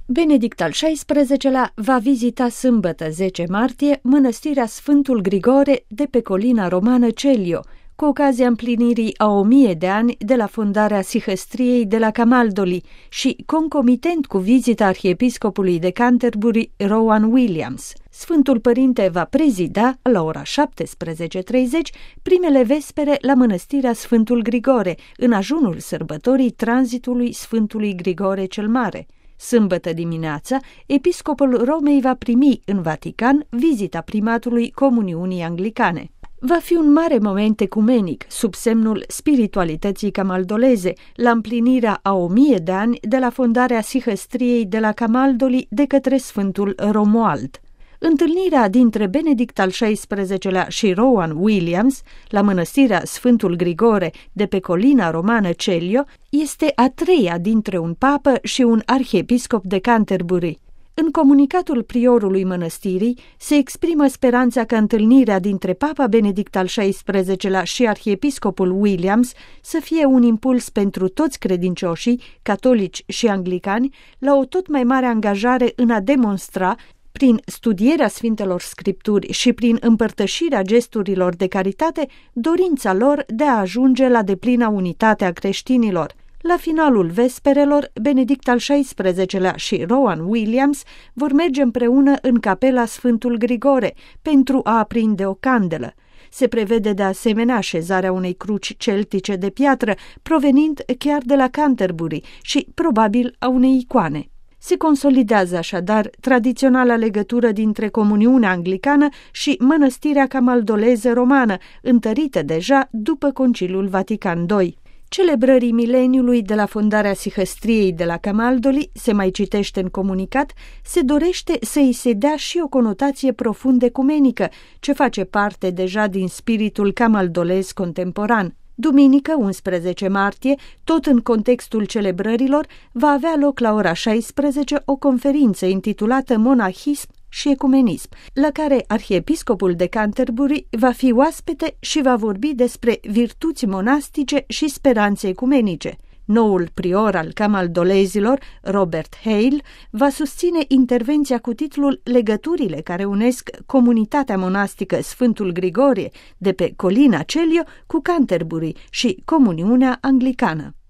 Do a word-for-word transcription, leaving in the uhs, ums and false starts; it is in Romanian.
Benedict al șaisprezecelea va vizita sâmbătă zece martie mănăstirea Sfântul Grigore de pe colina romană Celio, cu ocazia împlinirii a o mie de ani de la fondarea Sihăstriei de la Camaldoli și concomitent cu vizita arhiepiscopului de Canterbury, Rowan Williams. Sfântul Părinte va prezida, la ora șaptesprezece și treizeci, primele vespere la mănăstirea Sfântul Grigore, în ajunul sărbătorii tranzitului Sfântului Grigore cel Mare. Sâmbătă dimineața, episcopul Romei va primi în Vatican vizita primatului Comuniunii Anglicane. Va fi un mare moment ecumenic, sub semnul spiritualității camaldoleze, la împlinirea a o mie de ani de la fondarea Sihăstriei de la Camaldoli de către Sfântul Romuald. Întâlnirea dintre Benedict al șaisprezecelea și Rowan Williams la mănăstirea Sfântul Grigore de pe colina romană Celio este a treia dintre un papă și un arhiepiscop de Canterbury. În comunicatul priorului mănăstirii se exprimă speranța că întâlnirea dintre Papa Benedict al șaisprezecelea și arhiepiscopul Williams să fie un impuls pentru toți credincioșii, catolici și anglicani, la o tot mai mare angajare în a demonstra, prin studierea Sfintelor Scripturi și prin împărtășirea gesturilor de caritate, dorința lor de a ajunge la deplina unitate a creștinilor. La finalul vesperelor, Benedict al șaisprezecelea și Rowan Williams vor merge împreună în capela Sfântul Grigore pentru a aprinde o candelă. Se prevede de asemenea așezarea unei cruci celtice de piatră, provenind chiar de la Canterbury și probabil a unei icoane. Se consolidează așadar tradiționala legătură dintre Comuniunea Anglicană și mănăstirea camaldoleză romană, întărită deja după Conciliul Vatican doi. Celebrării mileniului de la fondarea Sihăstriei de la Camaldoli, se mai citește în comunicat, se dorește să îi se dea și o conotație profund ecumenică, ce face parte deja din spiritul camaldolez contemporan. Duminică, unsprezece martie, tot în contextul celebrărilor, va avea loc la ora șaisprezece o conferință intitulată Monahism și Ecumenism, la care arhiepiscopul de Canterbury va fi oaspete și va vorbi despre virtuți monastice și speranțe ecumenice. Noul prior al camaldolezilor, Robert Hale, va susține intervenția cu titlul Legăturile care unesc comunitatea monastică Sfântul Grigore de pe colina Celio cu Canterbury și Comuniunea Anglicană.